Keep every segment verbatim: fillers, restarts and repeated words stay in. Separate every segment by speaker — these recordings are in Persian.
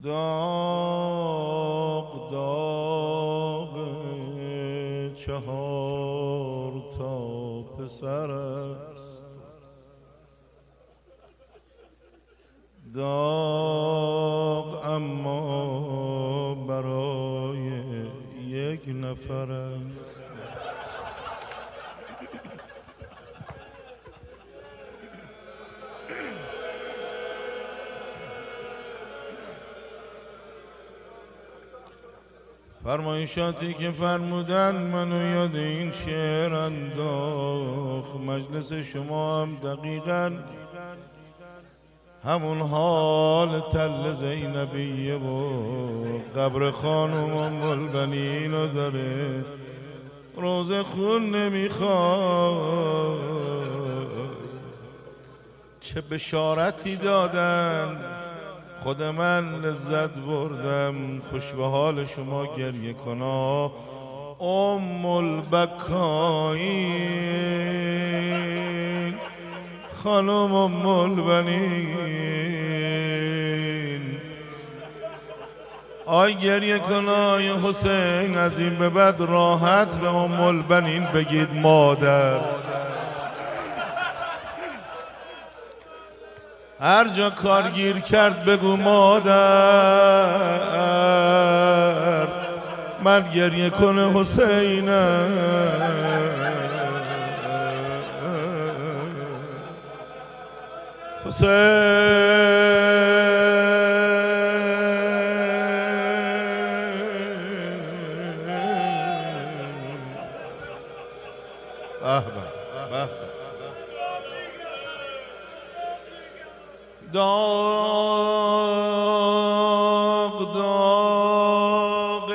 Speaker 1: داغ داغ چهار تا پسر است، داغ اما برای یک نفر است. فرمایشاتی که فرمودن منو یاد این شعر انداخت. مجلس شما هم دقیقاً همون حال تل زینبیه و قبر خانم ام البنینو داره. روز خون نمیخواد، چه بشارتی دادن، خود من لذت بردم. خوش به حال شما گریه کنا ام البکائین، خانم ام البنین. آی گریه کنا یا حسین، از این به بعد راحت به ام البنین بگید مادر. هر جا کارگیر کرد بگو مادر. من گریه کنه حسینم، حسین. داغ داغ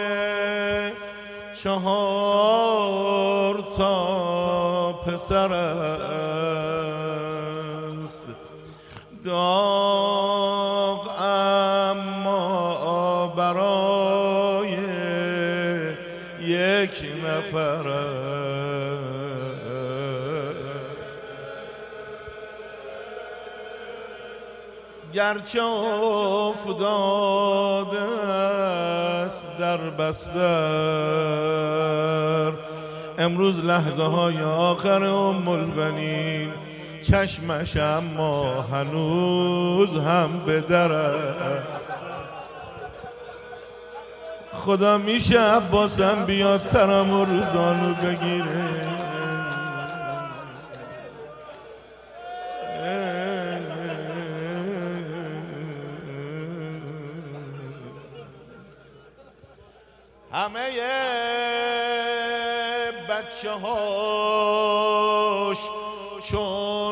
Speaker 1: چهار تا پسر است، داغ اما برای یک نفر است. گرچه افتاده است در بستر، امروز لحظه های آخر ام البنین، چشمش اما هنوز هم به در است. خدا میشه عباسم بیاد سرم و روزانو بگیره. همه بچه هاش چون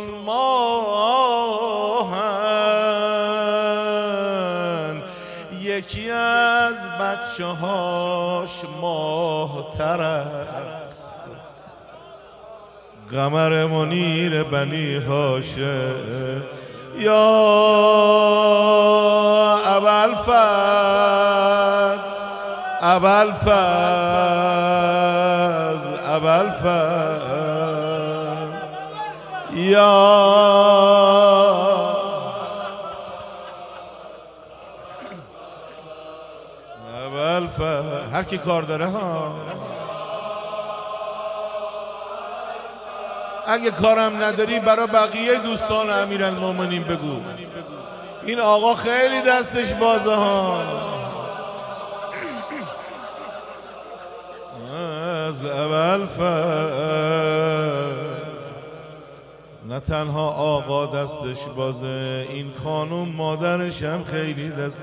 Speaker 1: ماهن، یکی از بچه هاش ماهتر است. قمر منیر بنی هاشم یا ابوالفضل، ابوالفضل ابوالفضل یا ابوالفضل. هر کی کار داره ها، اگه کارم نداری برای بقیه دوستان امیرالمومنین بگو. این آقا خیلی دستش بازه ها. نه تنها آقا دستش بازه، این خانم مادرش هم خیلی دست.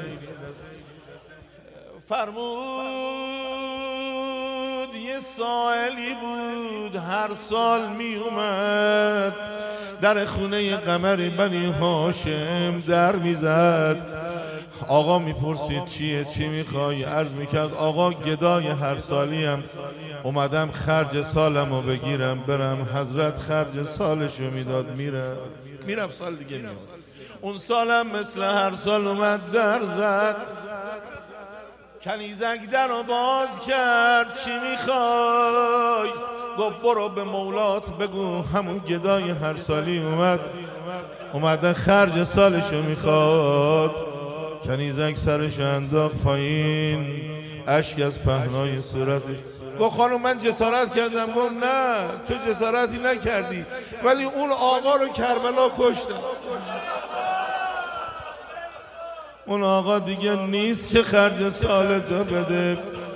Speaker 1: فرمود یه سائلی بود هر سال می اومد در خونه قمر بنی هاشم در میزد. آقا میپرسید چیه، چی میخوای؟ عرض میکرد آقا گدای هر سالیم اومدم خرج سالمو بگیرم برم. حضرت خرج سالشو میداد میره میرفت سال دیگه میاد. اون سالم مثل هر سال اومد در زد، کنیزک در رو باز کرد. چی میخوای؟ گفت برو به مولات بگو همون گدای هر سالی اومد اومده خرج سالشو میخواد. کنیزک سرش انداخت پایین، اشک از پهنای صورتش. گفت خانم من جسارت کردم. گفت نه تو جسارتی نکردی، ولی اون آقا رو کربلا کشتن. اون آقا دیگه نیست که خرج سالتو بده.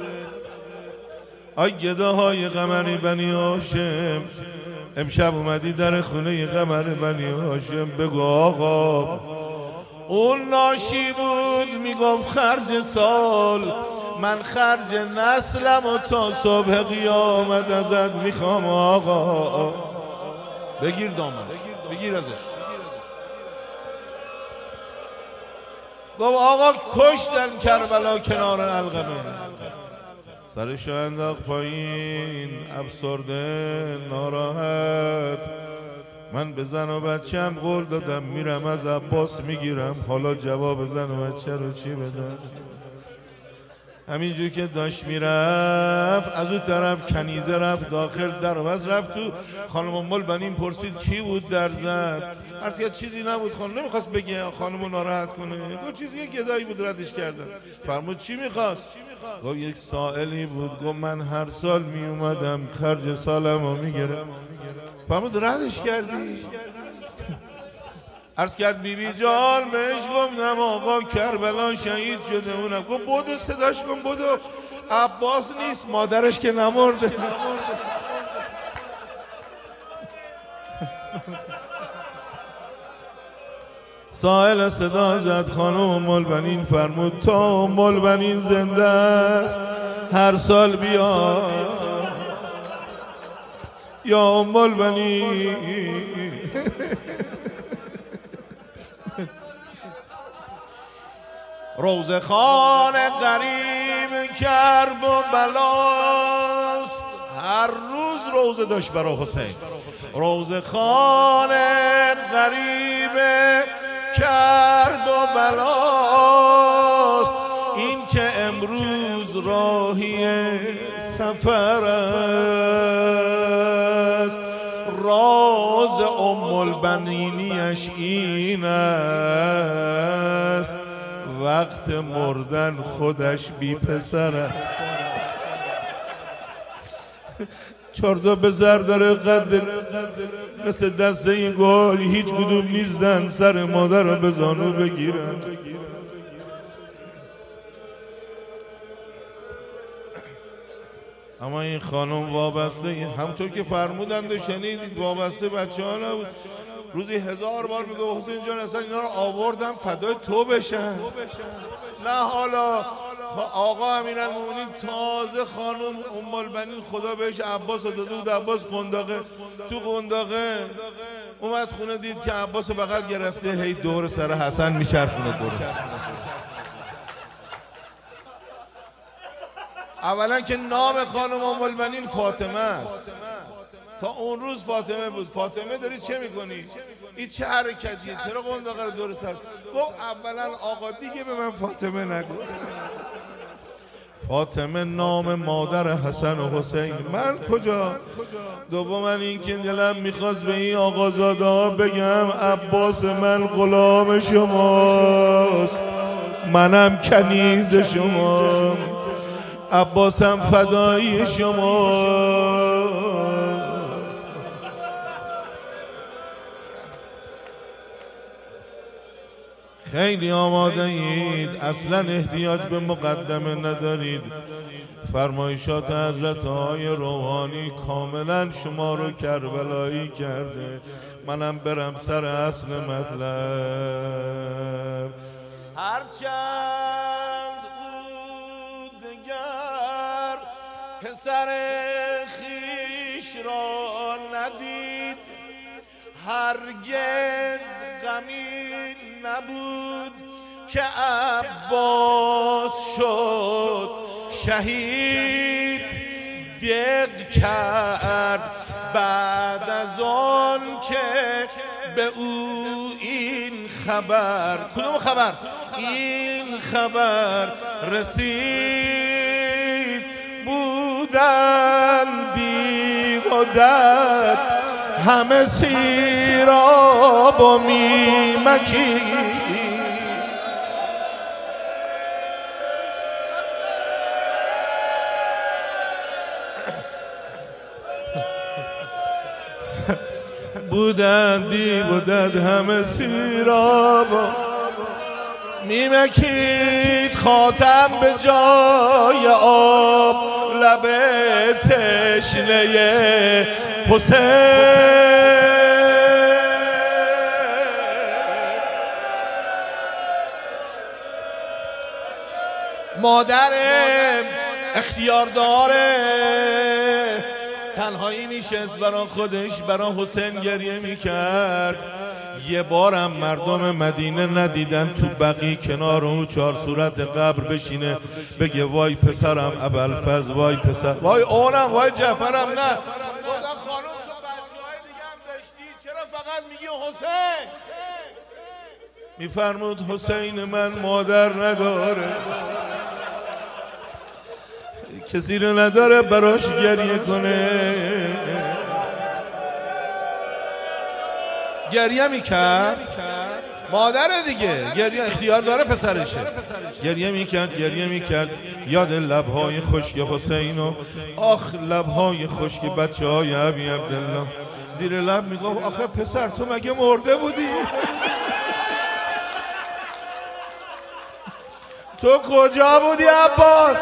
Speaker 1: آی گداهای قمر بنی هاشم، امشب اومدی در خونه قمر بنی هاشم، بگو آقا اون ناشی بود میگفت خرج سال، من خرج نسلم و تا صبح قیامت ازت میخوام آقا. بگیر دامنش، بگیر ازش. گفت آقا کشتن کربلا کنار القمه. سرشو انداخت پایین، افسرده ناراحت. من به زن و بچه‌م قول دادم میرم از عباس میگیرم، حالا جواب زن و بچه رو چی بدم؟ همینجور که داشت میرفت از اون طرف کنیزه رفت داخل، در بس رفت تو. خانم ام البنین پرسید کی بود در زد؟ عرض کرد چیزی نبود. خانم نمیخواست بگه خانمو ناراحت کنه، گفت چیزی یه گدایی بود ردش کردن. فرمود چی میخواست؟ گفت یک سائلی بود، گفت من هر سال میومدم خرج سالمو میگرم. فرمود ردش کردی؟ عرض کرد بی بی جان بهش گفتم آقا کربلا شهید شده. اونم گفت بدو صداش کن بدو. عباس نیست، مادرش که نمرده. سائل صدا زد، خانم ام البنین فرمود تا ام البنین زنده است هر سال بیا یا ام البنین. روزخان غریب کرب و بلاست، هر روز روزه داشت برای حسین. روزخان غریب کرب و بلاست، این که امروز راهی سفر است. راز ام البنینیش این است، وقت مردن خودش بی پسر است. چاردا به زر داره قد مثل دسته این گل، هیچ کدوم نیستن سر مادر رو به زانو بگیرن. اما این خانم وابسته، همطور که فرمودند و شنیدید، وابسته بچه ها نبود. روزی هزار بار میگه حسین جان اصلا اینا رو آوردم فدای تو بشن. نه حالا آقا امیرالمومنین تازه خانم ام البنین خدا بهش عباس رو داده بود، عباس قنداقه، تو قنداقه اومد خونه دید که عباس بغل گرفته هی دور سر حسن میچرخونه دور. اولا که نام خانم ام البنین فاطمه است، تا اون روز فاطمه بود. فاطمه داری چه میکنی؟ این چه حرکتیه؟ چرا قنداقه رو دور سر؟ گفت اولا آقا دیگه به من فاطمه نگو. فاطمه نام مادر حسن و حسین، من کجا؟ دوم این که دلم میخواست به این آقازاده ها بگم عباس من غلام شماست، منم کنیز شما، عباسم فدایی شما. خیلی آماده اید، اصلا احتیاج به مقدمه ندارید. فرمایشات حضرت های روحانی کاملا شما رو کربلایی کرده. منم برم سر اصل مطلب. هرچند او دگر پسر خیش را ندید، هرگز غمی نبود که عباس شد شهید. دق کرد بعد از آن که به او این خبر، کدوم خبر؟ این خبر رسید، بودندی و دد همه سیراب و میمکی. بودن دیو و دد همه سیراب میمکید خاتم به جای آب لب تشنه حسین. مادرم اختیار داره تنهایی نشست برا خودش برا حسین گریه میکرد. یه بارم مردم مدینه ندیدن تو بقی کنار او چهار صورت قبر بشینه بگه وای پسرم ابوالفضل، وای پسر، وای اونم، وای جعفرم. نه خدا خانم تو بچه های دیگه هم داشتی چرا فقط میگی حسین؟ میفرمود حسین من مادر نداره، کسی رو نداره براش گریه کنه. گریه میکرد مادر دیگه، گریه اختیار داره پسرشه. گریه میکرد گریه میکرد یاد لبهای خشک حسین و آخ لبهای خشک بچه های ابی عبدالله. زیر لب میگفت آخه پسر تو مگه مرده بودی؟ تو کجا بودی عباس؟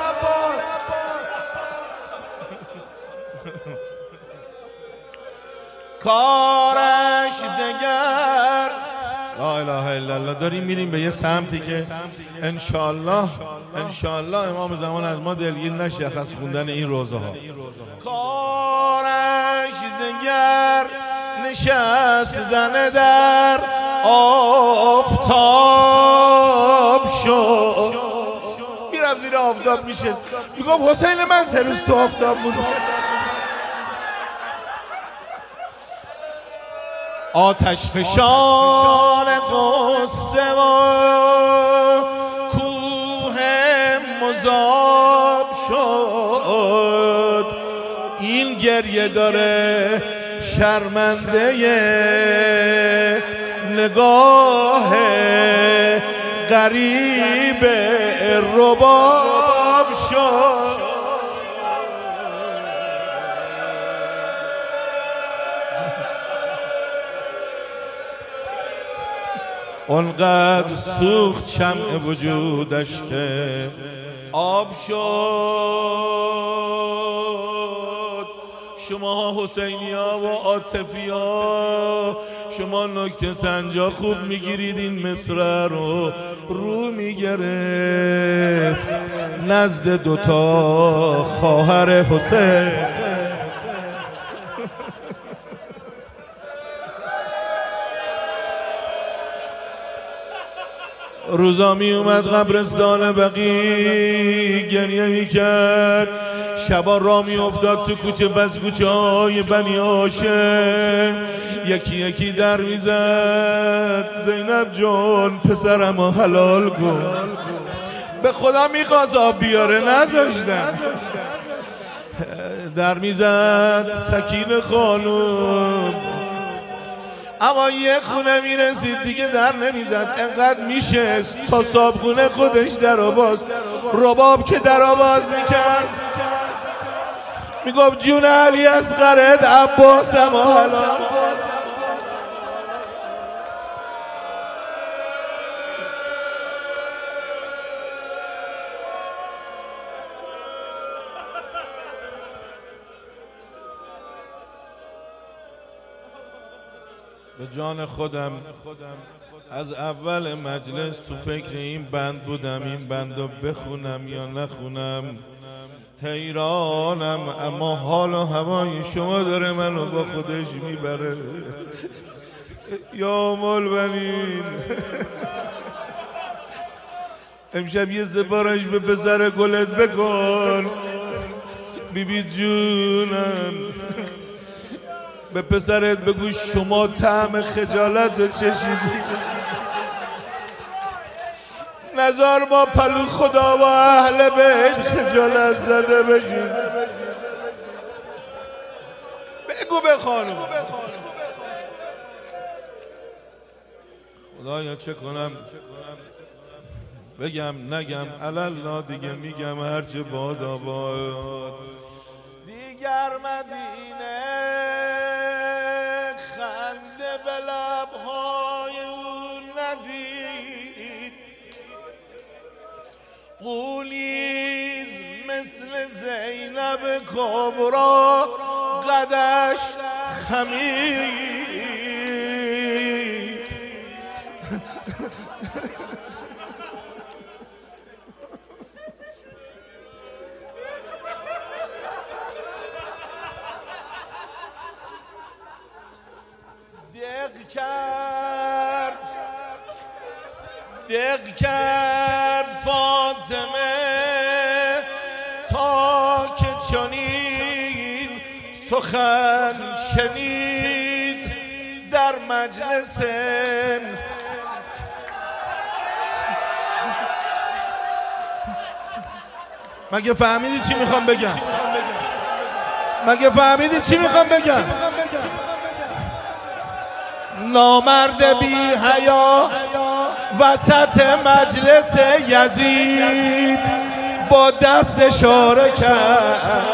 Speaker 1: کارش دگر. لا اله الا الله. داریم میریم به یه سمتی که انشالله انشالله امام زمان از ما دلگیر نشه از خوندن این روزه ها. کارش دگر نشستن در آفتاب شد. میرم زیر آفتاب میشه میگم حسین من سه روز تو آفتاب بودم. آتش فشان قصه و کوه مذاب شد. این گریه داره شرمنده نگاه غریب رباب شد. اونقدر سوخت شمع وجودش که آب شد. شما حسینی ها و عاطفی ها شما نکته سنجا خوب میگیرید. این مصرع رو رو میگرفت نزد دوتا خواهر حسین. روزا می اومد قبرستان بقی گریه می کرد. شبا را می افتاد تو کوچه بس کوچه های بنی هاشم یکی یکی در می زد زینب جون پسرمو حلال کن. به خدا می خواست آب بیاره نذاشتن. در می زد سکینه خانم اما یه خونه میرسید دیگه در نمیزد. انقدر میشست تا صابخونه خودش در آواز رباب که در آواز میکرد میگفت جون علی اصغرت عباسم حالا. به جان خودم از اول مجلس تو فکر این بند بودم این بندو بخونم یا نخونم. حیرانم اما حال و هوای شما داره منو با خودش میبره. یا مولبنین امشب یه سفارش به پسر گلت بکن. بیبی جونم به پسرت بگو شما طعم خجالت رو چشیدی. نزار ما پلو خدا و اهل بیت خجالت زده بشیم. بگو به خانم خدایا چه کنم بگم نگم الله دیگه میگم هرچه باد آباد. دیگر مدینه خند قولیز مثل زینب کبرا قدش خمید دق کرد دق کرد فاطمه تا که چنین سخن شنید در مجلس مگه فهمیدی چی میخوام بگم؟ مگه فهمیدی چی میخوام بگم؟ نامرد بی حیا وسط مجلس یزید با دست اشاره کرد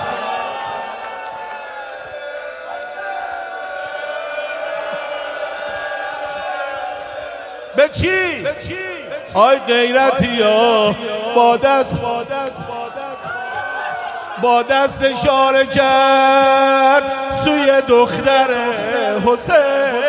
Speaker 1: به چی؟ آی غیرتی ها با دست با دست اشاره کرد سوی دختر حسین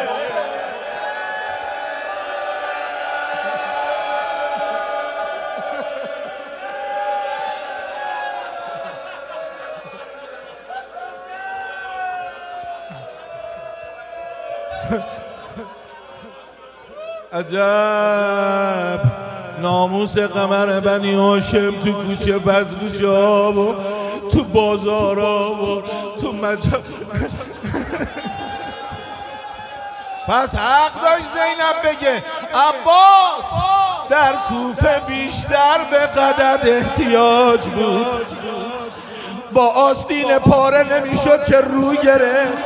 Speaker 1: عجب ناموس قمر بنی هاشم تو کوچه پس کوچه ها و تو بازار ها و تو مجا پس حق داشت زینب بگه عباس در کوفه بیشتر به قدد احتیاج بود با آستین پاره نمیشد که رو گرفت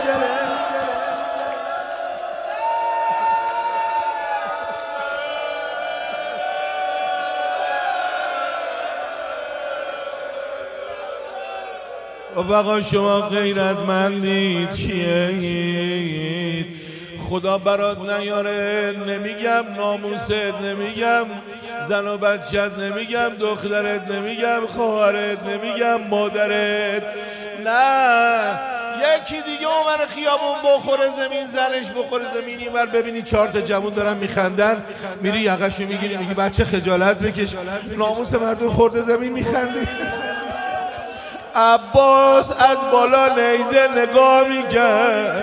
Speaker 1: رفقا شما غیرتمندید چیه خدا برات نیاره نمیگم ناموست نمیگم زن و بچت نمیگم دخترت نمیگم خواهرت نمیگم مادرت نه یکی دیگه عمر خیابون بخوره زمین زنش بخوره زمین اینور ببینی چهار تا جوون دارن میخندن میری یقشو میگیری میگی بچه خجالت بکش ناموس مردم خورده زمین میخندی عباس از بالا نیزه نگاه میکرد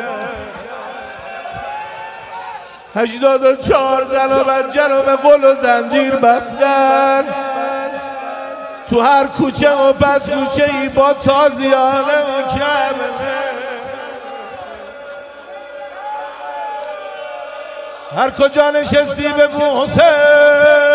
Speaker 1: هشتاد و چهار زن و بچه رو به قل و زنجیر بستن تو هر کوچه و پس کوچه ای با تازیانه و کمه هر کجا نشستی بگو حسین